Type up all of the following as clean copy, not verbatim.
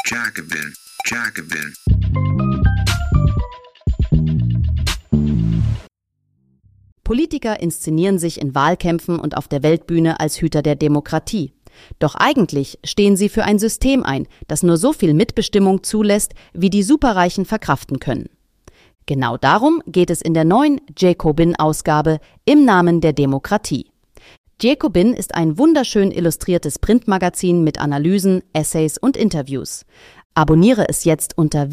Jacobin, Jacobin. Politiker inszenieren sich in Wahlkämpfen und auf der Weltbühne als Hüter der Demokratie. Doch eigentlich stehen sie für ein System ein, das nur so viel Mitbestimmung zulässt, wie die Superreichen verkraften können. Genau darum geht es in der neuen Jacobin-Ausgabe im Namen der Demokratie. Jacobin ist ein wunderschön illustriertes Printmagazin mit Analysen, Essays und Interviews. Abonniere es jetzt unter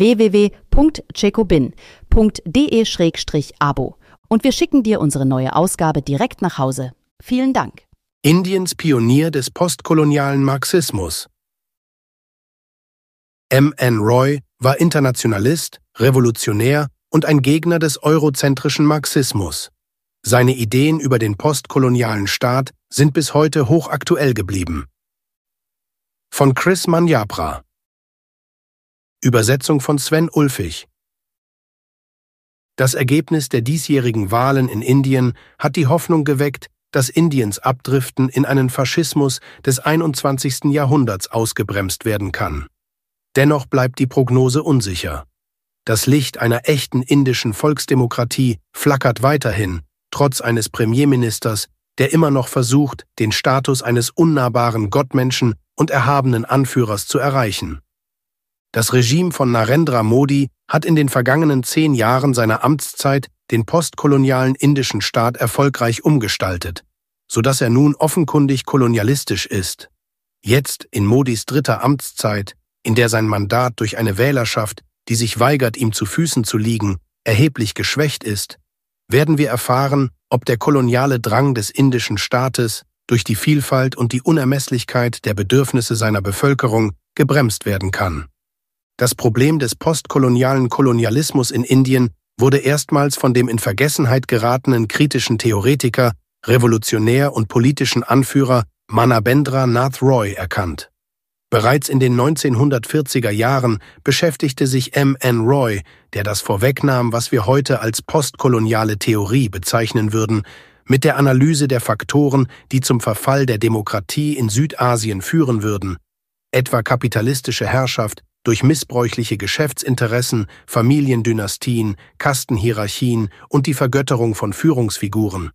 www.jacobin.de/abo und wir schicken dir unsere neue Ausgabe direkt nach Hause. Vielen Dank. Indiens Pionier des postkolonialen Marxismus. M.N. Roy war Internationalist, Revolutionär und ein Gegner des eurozentrischen Marxismus. Seine Ideen über den postkolonialen Staat sind bis heute hochaktuell geblieben. Von Chris Manjapra. Übersetzung von Sven Ulfig. Das Ergebnis der diesjährigen Wahlen in Indien hat die Hoffnung geweckt, dass Indiens Abdriften in einen Faschismus des 21. Jahrhunderts ausgebremst werden kann. Dennoch bleibt die Prognose unsicher. Das Licht einer echten indischen Volksdemokratie flackert weiterhin, trotz eines Premierministers, der immer noch versucht, den Status eines unnahbaren Gottmenschen und erhabenen Anführers zu erreichen. Das Regime von Narendra Modi hat in den vergangenen 10 Jahren seiner Amtszeit den postkolonialen indischen Staat erfolgreich umgestaltet, sodass er nun offenkundig kolonialistisch ist. Jetzt, in Modis 3. Amtszeit, in der sein Mandat durch eine Wählerschaft, die sich weigert, ihm zu Füßen zu liegen, erheblich geschwächt ist, werden wir erfahren, ob der koloniale Drang des indischen Staates durch die Vielfalt und die Unermesslichkeit der Bedürfnisse seiner Bevölkerung gebremst werden kann. Das Problem des postkolonialen Kolonialismus in Indien wurde erstmals von dem in Vergessenheit geratenen kritischen Theoretiker, Revolutionär und politischen Anführer Manabendra Nath Roy erkannt. Bereits in den 1940er Jahren beschäftigte sich M.N. Roy, der das vorwegnahm, was wir heute als postkoloniale Theorie bezeichnen würden, mit der Analyse der Faktoren, die zum Verfall der Demokratie in Südasien führen würden, etwa kapitalistische Herrschaft durch missbräuchliche Geschäftsinteressen, Familiendynastien, Kastenhierarchien und die Vergötterung von Führungsfiguren.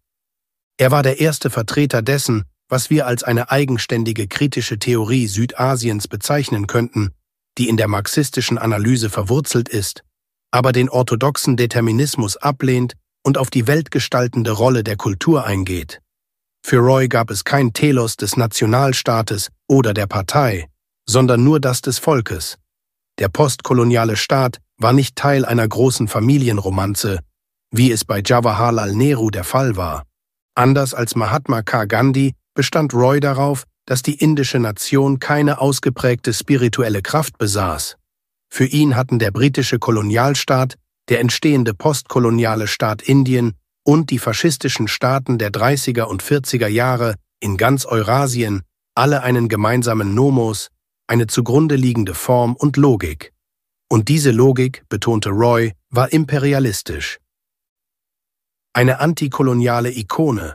Er war der erste Vertreter dessen, was wir als eine eigenständige kritische Theorie Südasiens bezeichnen könnten, die in der marxistischen Analyse verwurzelt ist, aber den orthodoxen Determinismus ablehnt und auf die weltgestaltende Rolle der Kultur eingeht. Für Roy gab es kein Telos des Nationalstaates oder der Partei, sondern nur das des Volkes. Der postkoloniale Staat war nicht Teil einer großen Familienromanze, wie es bei Jawaharlal Nehru der Fall war. Anders als Mahatma K. Gandhi bestand Roy darauf, dass die indische Nation keine ausgeprägte spirituelle Kraft besaß. Für ihn hatten der britische Kolonialstaat, der entstehende postkoloniale Staat Indien und die faschistischen Staaten der 30er und 40er Jahre in ganz Eurasien alle einen gemeinsamen Nomos, eine zugrunde liegende Form und Logik. Und diese Logik, betonte Roy, war imperialistisch. Eine antikoloniale Ikone.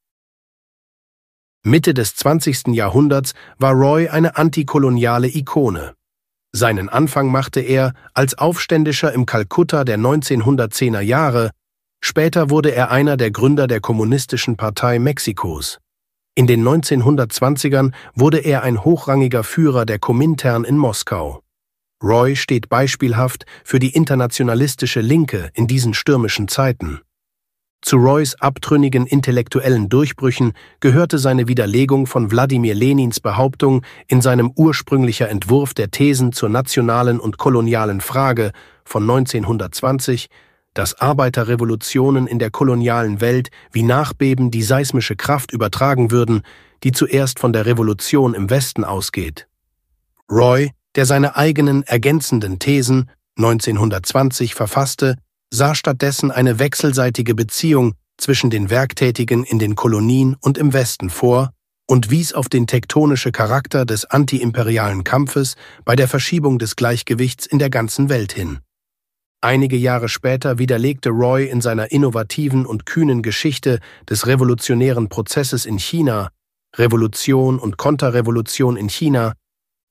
Mitte des 20. Jahrhunderts war Roy eine antikoloniale Ikone. Seinen Anfang machte er als Aufständischer im Kalkutta der 1910er Jahre, später wurde er einer der Gründer der Kommunistischen Partei Mexikos. In den 1920ern wurde er ein hochrangiger Führer der Komintern in Moskau. Roy steht beispielhaft für die internationalistische Linke in diesen stürmischen Zeiten. Zu Roys abtrünnigen intellektuellen Durchbrüchen gehörte seine Widerlegung von Wladimir Lenins Behauptung in seinem ursprünglicher Entwurf der Thesen zur nationalen und kolonialen Frage von 1920, dass Arbeiterrevolutionen in der kolonialen Welt wie Nachbeben die seismische Kraft übertragen würden, die zuerst von der Revolution im Westen ausgeht. Roy, der seine eigenen ergänzenden Thesen 1920 verfasste, sah stattdessen eine wechselseitige Beziehung zwischen den Werktätigen in den Kolonien und im Westen vor und wies auf den tektonischen Charakter des antiimperialen Kampfes bei der Verschiebung des Gleichgewichts in der ganzen Welt hin. Einige Jahre später widerlegte Roy in seiner innovativen und kühnen Geschichte des revolutionären Prozesses in China, Revolution und Konterrevolution in China,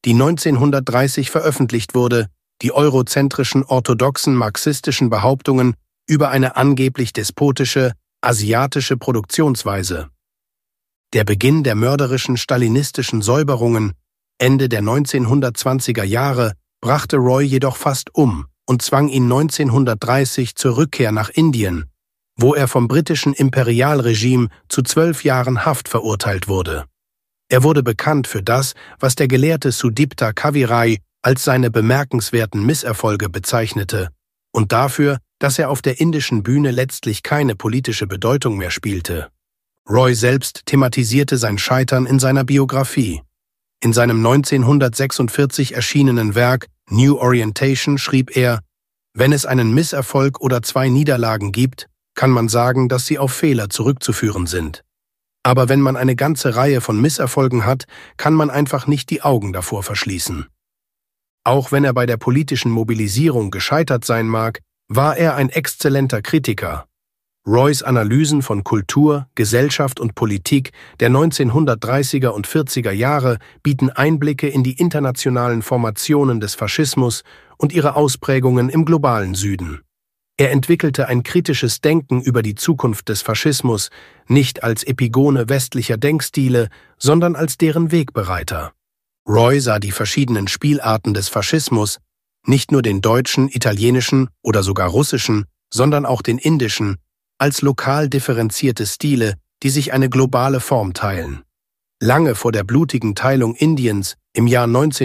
die 1930 veröffentlicht wurde, die eurozentrischen orthodoxen marxistischen Behauptungen über eine angeblich despotische, asiatische Produktionsweise. Der Beginn der mörderischen stalinistischen Säuberungen Ende der 1920er Jahre brachte Roy jedoch fast um und zwang ihn 1930 zur Rückkehr nach Indien, wo er vom britischen Imperialregime zu 12 Jahren Haft verurteilt wurde. Er wurde bekannt für das, was der Gelehrte Sudipta Kavirai als seine bemerkenswerten Misserfolge bezeichnete, und dafür, dass er auf der indischen Bühne letztlich keine politische Bedeutung mehr spielte. Roy selbst thematisierte sein Scheitern in seiner Biografie. In seinem 1946 erschienenen Werk New Orientation schrieb er: Wenn es einen Misserfolg oder 2 Niederlagen gibt, kann man sagen, dass sie auf Fehler zurückzuführen sind. Aber wenn man eine ganze Reihe von Misserfolgen hat, kann man einfach nicht die Augen davor verschließen. Auch wenn er bei der politischen Mobilisierung gescheitert sein mag, war er ein exzellenter Kritiker. Roys Analysen von Kultur, Gesellschaft und Politik der 1930er und 40er Jahre bieten Einblicke in die internationalen Formationen des Faschismus und ihre Ausprägungen im globalen Süden. Er entwickelte ein kritisches Denken über die Zukunft des Faschismus, nicht als Epigone westlicher Denkstile, sondern als deren Wegbereiter. Roy sah die verschiedenen Spielarten des Faschismus, nicht nur den deutschen, italienischen oder sogar russischen, sondern auch den indischen, als lokal differenzierte Stile, die sich eine globale Form teilen. Lange vor der blutigen Teilung Indiens im Jahr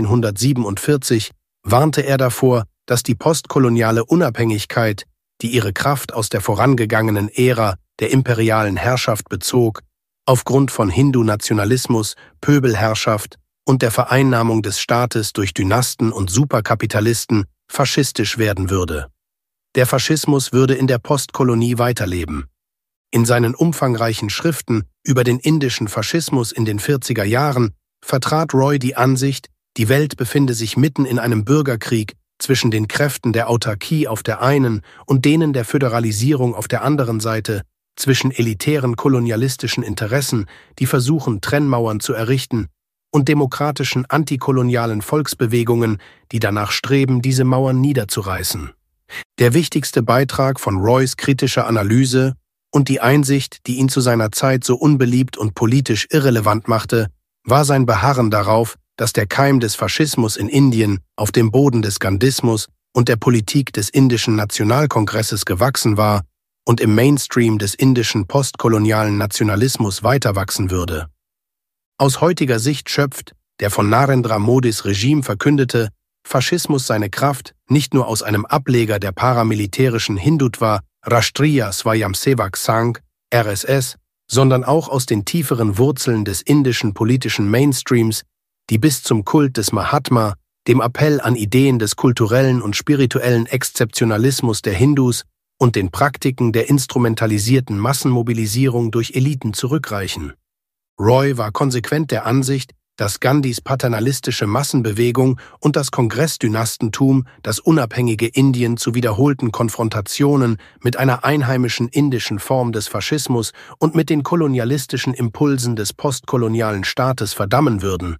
1947 warnte er davor, dass die postkoloniale Unabhängigkeit, die ihre Kraft aus der vorangegangenen Ära der imperialen Herrschaft bezog, aufgrund von Hindu-Nationalismus, Pöbelherrschaft und der Vereinnahmung des Staates durch Dynasten und Superkapitalisten faschistisch werden würde. Der Faschismus würde in der Postkolonie weiterleben. In seinen umfangreichen Schriften über den indischen Faschismus in den 40er Jahren vertrat Roy die Ansicht, die Welt befinde sich mitten in einem Bürgerkrieg zwischen den Kräften der Autarkie auf der einen und denen der Föderalisierung auf der anderen Seite, zwischen elitären kolonialistischen Interessen, die versuchen, Trennmauern zu errichten, und demokratischen antikolonialen Volksbewegungen, die danach streben, diese Mauern niederzureißen. Der wichtigste Beitrag von Roys kritischer Analyse und die Einsicht, die ihn zu seiner Zeit so unbeliebt und politisch irrelevant machte, war sein Beharren darauf, dass der Keim des Faschismus in Indien auf dem Boden des Gandhismus und der Politik des indischen Nationalkongresses gewachsen war und im Mainstream des indischen postkolonialen Nationalismus weiterwachsen würde. Aus heutiger Sicht schöpft der von Narendra Modis Regime verkündete Faschismus seine Kraft nicht nur aus einem Ableger der paramilitärischen Hindutva Rashtriya Swayamsevak Sangh, RSS, sondern auch aus den tieferen Wurzeln des indischen politischen Mainstreams, die bis zum Kult des Mahatma, dem Appell an Ideen des kulturellen und spirituellen Exzeptionalismus der Hindus und den Praktiken der instrumentalisierten Massenmobilisierung durch Eliten zurückreichen. Roy war konsequent der Ansicht, dass Gandhis paternalistische Massenbewegung und das Kongressdynastentum das unabhängige Indien zu wiederholten Konfrontationen mit einer einheimischen indischen Form des Faschismus und mit den kolonialistischen Impulsen des postkolonialen Staates verdammen würden.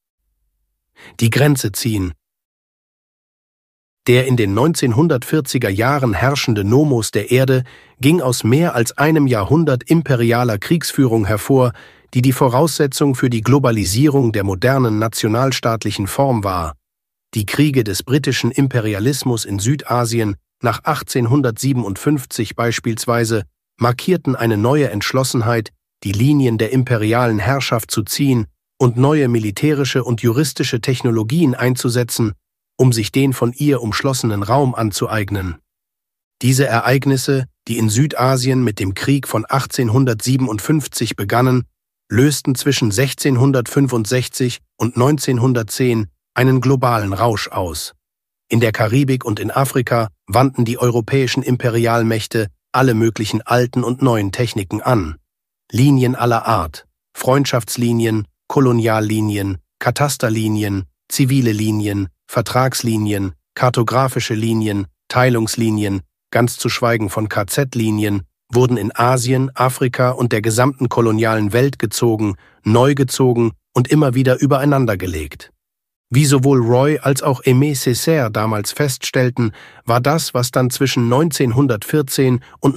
Die Grenze ziehen. Der in den 1940er Jahren herrschende Nomos der Erde ging aus mehr als einem Jahrhundert imperialer Kriegsführung hervor, die die Voraussetzung für die Globalisierung der modernen nationalstaatlichen Form war. Die Kriege des britischen Imperialismus in Südasien nach 1857 beispielsweise markierten eine neue Entschlossenheit, die Linien der imperialen Herrschaft zu ziehen und neue militärische und juristische Technologien einzusetzen, um sich den von ihr umschlossenen Raum anzueignen. Diese Ereignisse, die in Südasien mit dem Krieg von 1857 begannen, lösten zwischen 1665 und 1910 einen globalen Rausch aus. In der Karibik und in Afrika wandten die europäischen Imperialmächte alle möglichen alten und neuen Techniken an. Linien aller Art, Freundschaftslinien, Koloniallinien, Katasterlinien, zivile Linien, Vertragslinien, kartografische Linien, Teilungslinien, ganz zu schweigen von KZ-Linien, wurden in Asien, Afrika und der gesamten kolonialen Welt gezogen, neu gezogen und immer wieder übereinander gelegt. Wie sowohl Roy als auch Aimé Césaire damals feststellten, war das, was dann zwischen 1914 und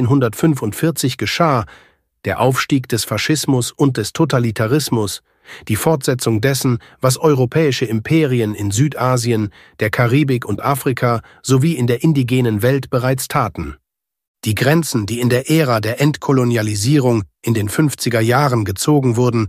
1945 geschah, der Aufstieg des Faschismus und des Totalitarismus, die Fortsetzung dessen, was europäische Imperien in Südasien, der Karibik und Afrika sowie in der indigenen Welt bereits taten. Die Grenzen, die in der Ära der Entkolonialisierung in den 50er Jahren gezogen wurden,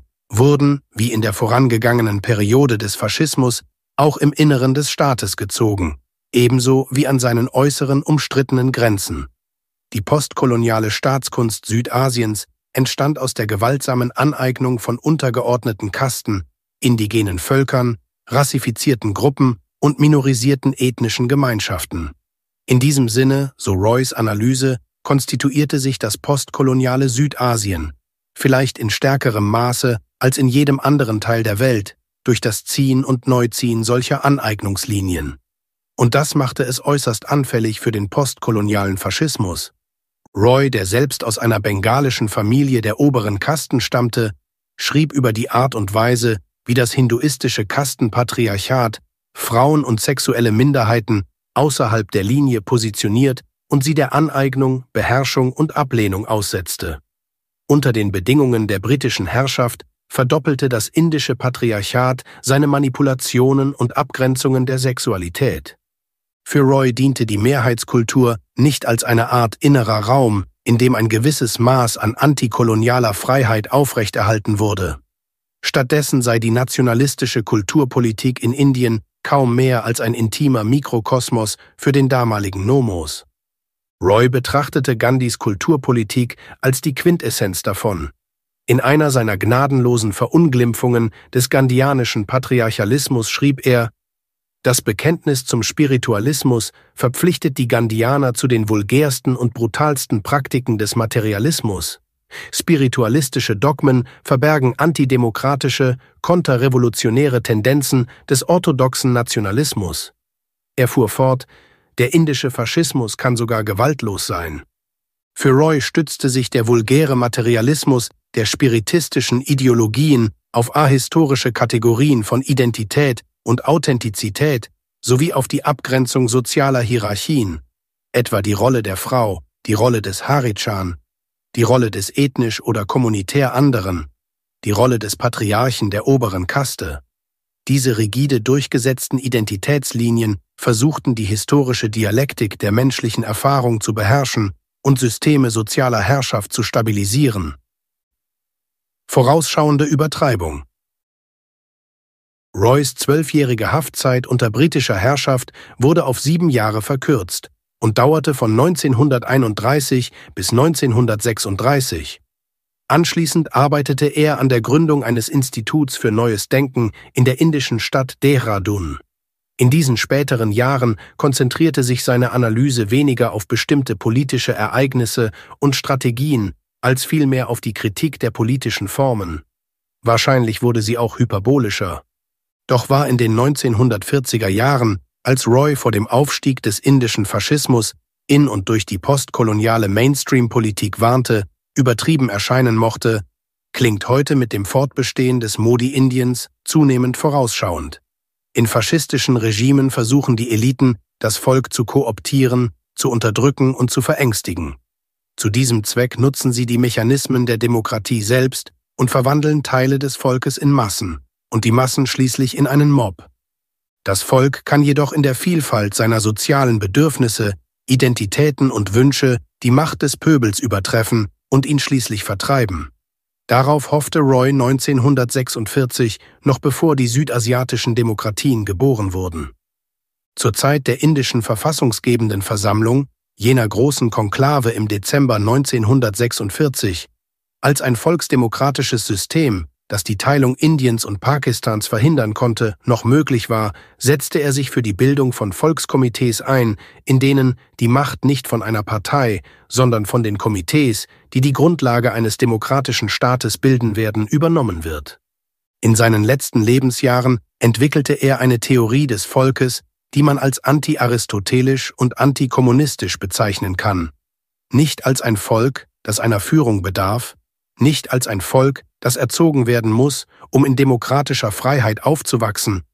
wie in der vorangegangenen Periode des Faschismus, auch im Inneren des Staates gezogen, ebenso wie an seinen äußeren umstrittenen Grenzen. Die postkoloniale Staatskunst Südasiens entstand aus der gewaltsamen Aneignung von untergeordneten Kasten, indigenen Völkern, rassifizierten Gruppen und minorisierten ethnischen Gemeinschaften. In diesem Sinne, so Roys Analyse, konstituierte sich das postkoloniale Südasien, vielleicht in stärkerem Maße als in jedem anderen Teil der Welt, durch das Ziehen und Neuziehen solcher Aneignungslinien. Und das machte es äußerst anfällig für den postkolonialen Faschismus. Roy, der selbst aus einer bengalischen Familie der oberen Kasten stammte, schrieb über die Art und Weise, wie das hinduistische Kastenpatriarchat Frauen und sexuelle Minderheiten außerhalb der Linie positioniert und sie der Aneignung, Beherrschung und Ablehnung aussetzte. Unter den Bedingungen der britischen Herrschaft verdoppelte das indische Patriarchat seine Manipulationen und Abgrenzungen der Sexualität. Für Roy diente die Mehrheitskultur nicht als eine Art innerer Raum, in dem ein gewisses Maß an antikolonialer Freiheit aufrechterhalten wurde. Stattdessen sei die nationalistische Kulturpolitik in Indien kaum mehr als ein intimer Mikrokosmos für den damaligen Nomos. Roy betrachtete Gandhis Kulturpolitik als die Quintessenz davon. In einer seiner gnadenlosen Verunglimpfungen des gandhianischen Patriarchalismus schrieb er: Das Bekenntnis zum Spiritualismus verpflichtet die Gandhianer zu den vulgärsten und brutalsten Praktiken des Materialismus. Spiritualistische Dogmen verbergen antidemokratische, konterrevolutionäre Tendenzen des orthodoxen Nationalismus. Er fuhr fort: Der indische Faschismus kann sogar gewaltlos sein. Für Roy stützte sich der vulgäre Materialismus der spiritistischen Ideologien auf ahistorische Kategorien von Identität und Authentizität sowie auf die Abgrenzung sozialer Hierarchien, etwa die Rolle der Frau, die Rolle des Harijan, die Rolle des ethnisch oder kommunitär anderen, die Rolle des Patriarchen der oberen Kaste. Diese rigide durchgesetzten Identitätslinien versuchten die historische Dialektik der menschlichen Erfahrung zu beherrschen und Systeme sozialer Herrschaft zu stabilisieren. Vorausschauende Übertreibung. Roys 12-jährige Haftzeit unter britischer Herrschaft wurde auf 7 Jahre verkürzt und dauerte von 1931 bis 1936. Anschließend arbeitete er an der Gründung eines Instituts für neues Denken in der indischen Stadt Dehradun. In diesen späteren Jahren konzentrierte sich seine Analyse weniger auf bestimmte politische Ereignisse und Strategien, als vielmehr auf die Kritik der politischen Formen. Wahrscheinlich wurde sie auch hyperbolischer. Doch war in den 1940er Jahren, als Roy vor dem Aufstieg des indischen Faschismus in und durch die postkoloniale Mainstream-Politik warnte, übertrieben erscheinen mochte, klingt heute mit dem Fortbestehen des Modi-Indiens zunehmend vorausschauend. In faschistischen Regimen versuchen die Eliten, das Volk zu kooptieren, zu unterdrücken und zu verängstigen. Zu diesem Zweck nutzen sie die Mechanismen der Demokratie selbst und verwandeln Teile des Volkes in Massen und die Massen schließlich in einen Mob. Das Volk kann jedoch in der Vielfalt seiner sozialen Bedürfnisse, Identitäten und Wünsche die Macht des Pöbels übertreffen und ihn schließlich vertreiben. Darauf hoffte Roy 1946, noch bevor die südasiatischen Demokratien geboren wurden. Zur Zeit der indischen verfassungsgebenden Versammlung, jener großen Konklave im Dezember 1946, als ein volksdemokratisches System, das die Teilung Indiens und Pakistans verhindern konnte, noch möglich war, setzte er sich für die Bildung von Volkskomitees ein, in denen die Macht nicht von einer Partei, sondern von den Komitees, die die Grundlage eines demokratischen Staates bilden werden, übernommen wird. In seinen letzten Lebensjahren entwickelte er eine Theorie des Volkes, die man als anti-aristotelisch und antikommunistisch bezeichnen kann. Nicht als ein Volk, das einer Führung bedarf, nicht als ein Volk, das erzogen werden muss, um in demokratischer Freiheit aufzuwachsen,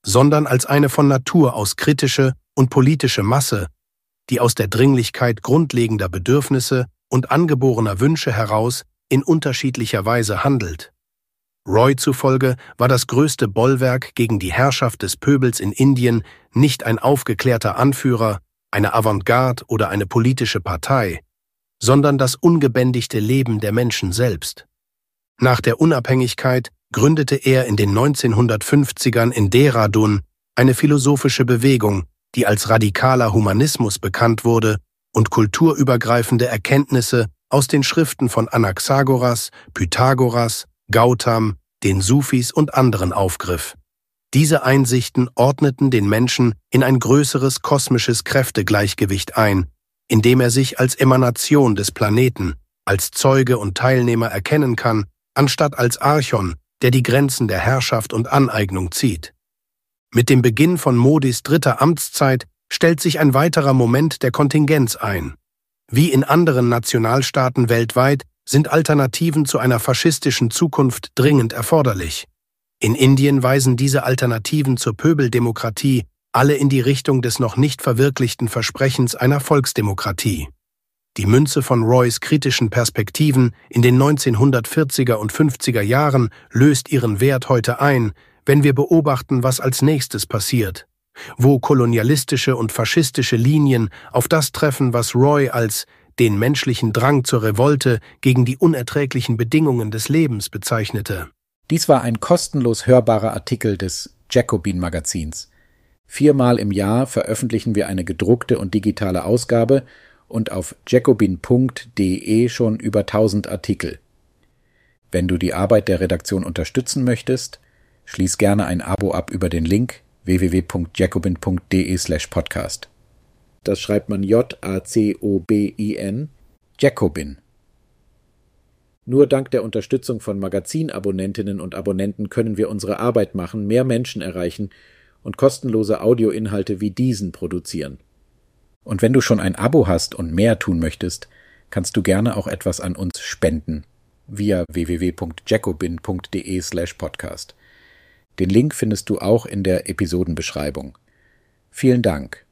sondern als eine von Natur aus kritische und politische Masse, die aus der Dringlichkeit grundlegender Bedürfnisse und angeborener Wünsche heraus in unterschiedlicher Weise handelt. Roy zufolge war das größte Bollwerk gegen die Herrschaft des Pöbels in Indien nicht ein aufgeklärter Anführer, eine Avantgarde oder eine politische Partei, sondern das ungebändigte Leben der Menschen selbst. Nach der Unabhängigkeit gründete er in den 1950ern in Dehradun eine philosophische Bewegung, die als radikaler Humanismus bekannt wurde und kulturübergreifende Erkenntnisse aus den Schriften von Anaxagoras, Pythagoras, Gautam, den Sufis und anderen aufgriff. Diese Einsichten ordneten den Menschen in ein größeres kosmisches Kräftegleichgewicht ein, indem er sich als Emanation des Planeten, als Zeuge und Teilnehmer erkennen kann, anstatt als Archon, der die Grenzen der Herrschaft und Aneignung zieht. Mit dem Beginn von Modis dritter Amtszeit stellt sich ein weiterer Moment der Kontingenz ein. Wie in anderen Nationalstaaten weltweit sind Alternativen zu einer faschistischen Zukunft dringend erforderlich. In Indien weisen diese Alternativen zur Pöbeldemokratie alle in die Richtung des noch nicht verwirklichten Versprechens einer Volksdemokratie. Die Münze von Roys kritischen Perspektiven in den 1940er und 50er Jahren löst ihren Wert heute ein, wenn wir beobachten, was als nächstes passiert, wo kolonialistische und faschistische Linien auf das treffen, was Roy als den menschlichen Drang zur Revolte gegen die unerträglichen Bedingungen des Lebens bezeichnete. Dies war ein kostenlos hörbarer Artikel des Jacobin-Magazins. 4-mal im Jahr veröffentlichen wir eine gedruckte und digitale Ausgabe und auf jacobin.de schon über 1000 Artikel. Wenn du die Arbeit der Redaktion unterstützen möchtest, schließ gerne ein Abo ab über den Link www.jacobin.de/podcast. Das schreibt man Jacobin, Jacobin. Nur dank der Unterstützung von Magazinabonnentinnen und Abonnenten können wir unsere Arbeit machen, mehr Menschen erreichen und kostenlose Audioinhalte wie diesen produzieren. Und wenn du schon ein Abo hast und mehr tun möchtest, kannst du gerne auch etwas an uns spenden via www.jacobin.de/podcast. Den Link findest du auch in der Episodenbeschreibung. Vielen Dank.